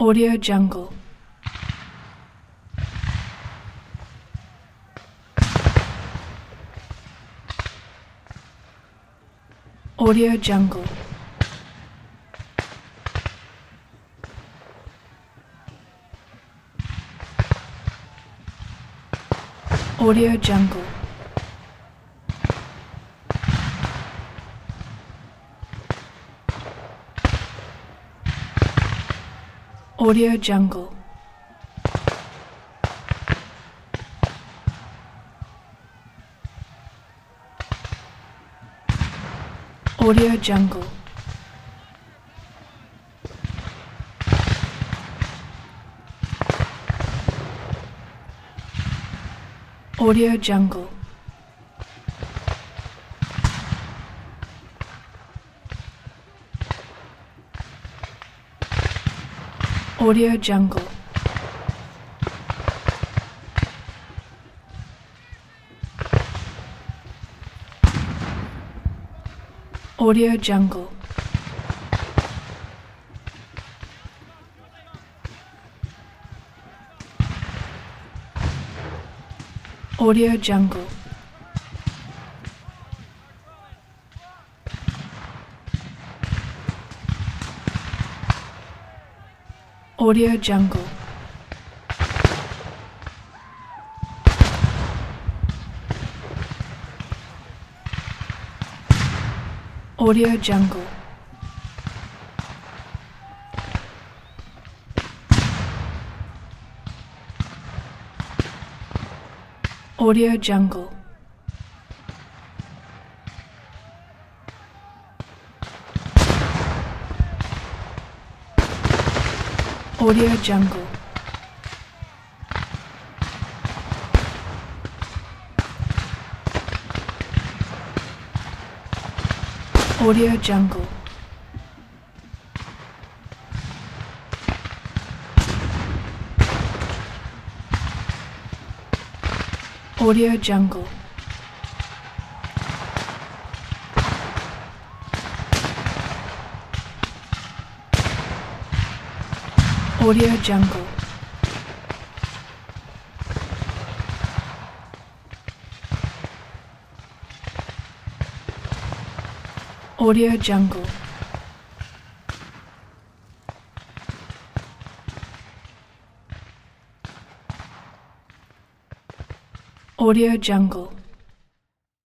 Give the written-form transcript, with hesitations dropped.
Audio Jungle. Audio Jungle. Audio Jungle. Audio Jungle. Audio Jungle. Audio Jungle. Audio Jungle. Audio Jungle. Audio Jungle. Audio Jungle. Audio Jungle. Audio Jungle. Audio Jungle. Audio Jungle. Audio Jungle. Audio Jungle. Audio Jungle. Audio Jungle.